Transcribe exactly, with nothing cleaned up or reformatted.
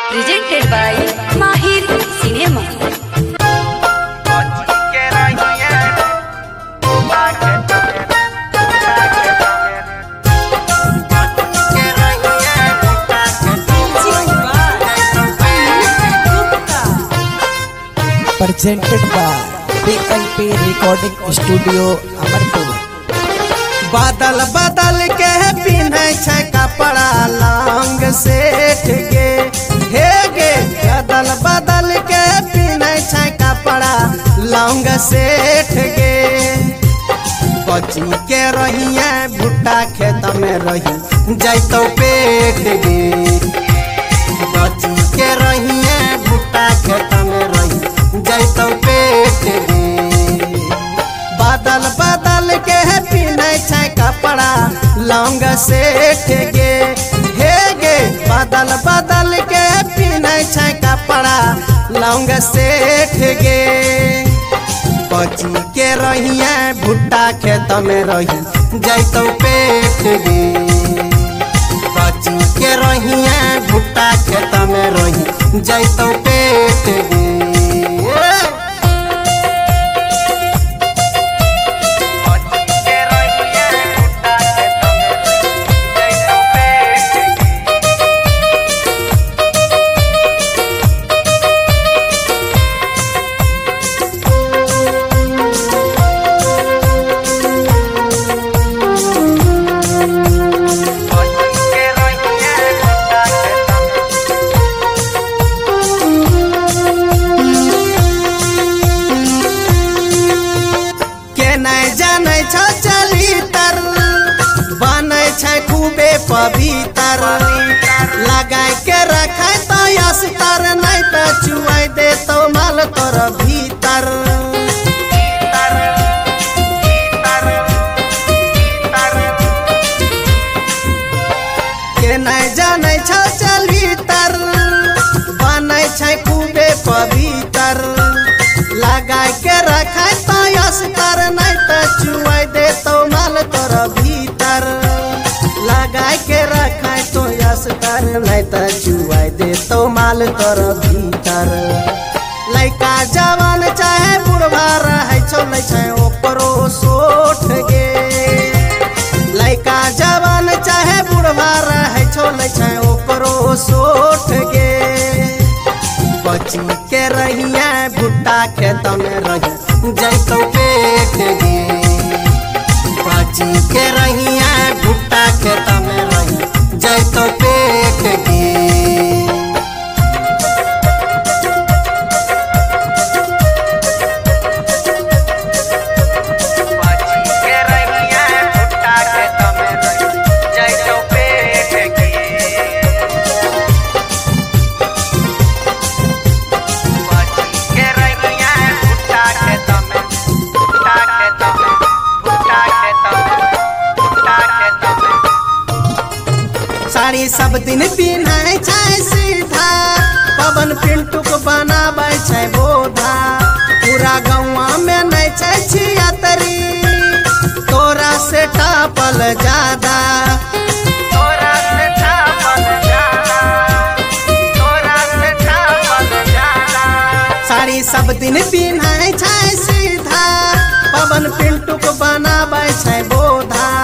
presented by Mahir Cinema. Presented by D L P Recording Studio Amarpur. बादल बादल के पिन्हे छै कपड़ा लांग सेठ गे हे गे बादल बादल के पिन्हे छै कपड़ा लांग सेठ गे बची के रहिए भुट्टा खेत में रही जैतो पेट गे बची के रहिए भुट्टा खेत में रही जैतो पेट गे बादल बादल के पिन्हे छै कपड़ा लौंग सेठ गे हे गे बादल बादल के पिन्हे छै कपड़ा लौंग सेठ गे बची के रहिए भुट्टा खेत में रही जैतो पेट गे बची के रहिए भुट्टा खेत में रही जैतो पेट गे पवित्र लगाए के रखे तो अस्तर नहीं तो चुआई दे तो माल तोर भीतर के नहीं जाने छो चल भीतर बने छै खूबे पवित्र लगाए के रखे तो अस्तर नहीं तो चुआई दे तो माल तोर भीतर लगाए के रखाए तो अस्तर नहीं तो चुआई दे तो माल तोर भीतर लइका जवान चाहे बुढ़वा रहे छो ले छै ओकरो सोठ गे लइका जवान चाहे बुढ़वा रहे छो ले छै ओकरो सोठ गे बची के रहिए भुट्टा खेत में रही जैतो पेट गे बची के रहिए भुट्टा खेत में रही जैतो पेट गे साड़ी सब दिन पिन्हे छै सीधा पवन पिंटू को बनाबै छै बोधा पूरा गौवा में नहीं छै छियतरी तोरा से टापल ज्यादा तोरा से टापल ज्यादा तोरा से टापल ज्यादा साड़ी सब दिन पिन्हे छै सीधा पवन पिंटू को बनाबै छै